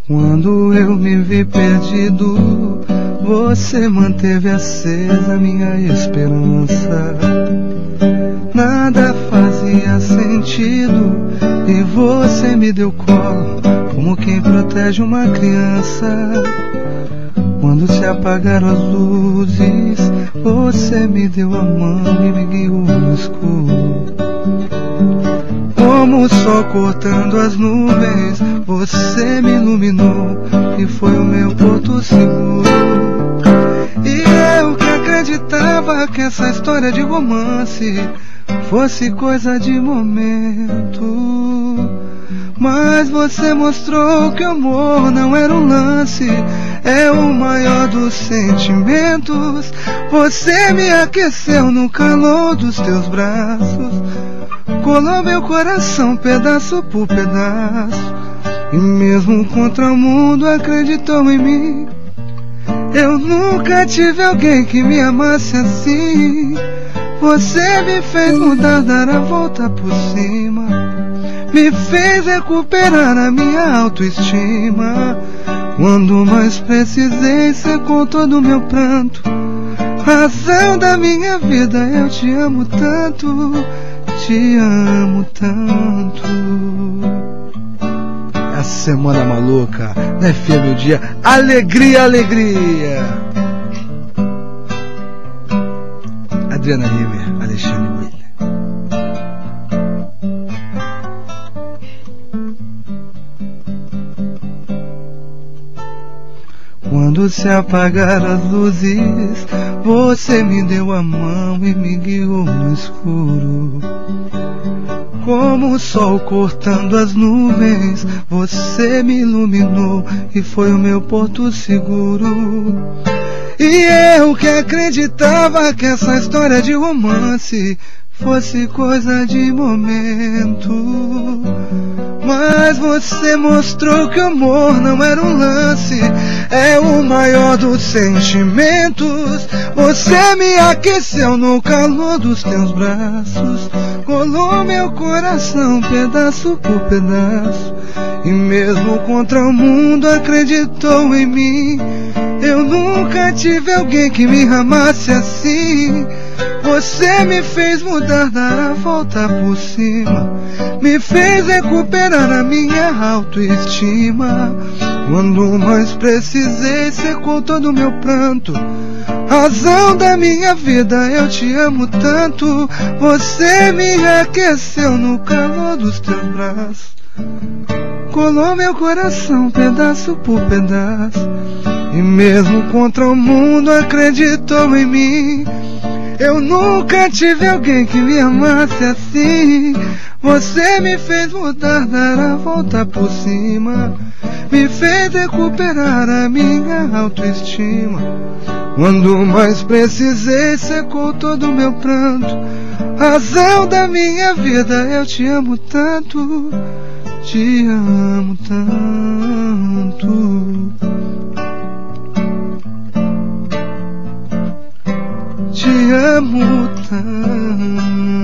Quando eu me vi perdido, você manteve acesa minha esperança. Nada fazia sentido e você me deu colo, como quem protege uma criança. Quando se apagaram as luzes, você me deu a mão e me guiou no escuro. Como o sol cortando as nuvens, você me iluminou e foi o meu porto seguro. E eu que acreditava que essa história de romance fosse coisa de momento, mas você mostrou que o amor não era um lance, é o maior dos sentimentos. Você me aqueceu no calor dos teus braços, colou meu coração pedaço por pedaço, e mesmo contra o mundo acreditou em mim. Eu nunca tive alguém que me amasse assim. Você me fez mudar, dar a volta por cima, me fez recuperar a minha autoestima. Quando mais precisei, secou todo o meu pranto. Razão da minha vida, eu te amo tanto, te amo tanto. A semana maluca, né, filha, meu dia. Alegria, alegria. Adriana River, Alexandre William. Quando se apagaram as luzes, você me deu a mão e me guiou no escuro. Como o sol cortando as nuvens, você me iluminou e foi o meu porto seguro. E eu que acreditava que essa história de romance fosse coisa de momento, mas você mostrou que o amor não era um lance, é o maior dos sentimentos. Você me aqueceu no calor dos teus braços, colou meu coração pedaço por pedaço, e mesmo contra o mundo acreditou em mim. Eu nunca tive alguém que me amasse assim. Você me fez mudar, dar a volta por cima, me fez recuperar a minha autoestima. Quando mais precisei, secou todo o meu pranto. Razão da minha vida, eu te amo tanto. Você me aqueceu no calor dos teus braços, colou meu coração pedaço por pedaço, e mesmo contra o mundo acreditou em mim. Eu nunca tive alguém que me amasse assim. Você me fez mudar, dar a volta por cima, me fez recuperar a minha autoestima. Quando mais precisei, secou todo o meu pranto. Razão da minha vida, eu te amo tanto, te amo tanto, te amo tanto.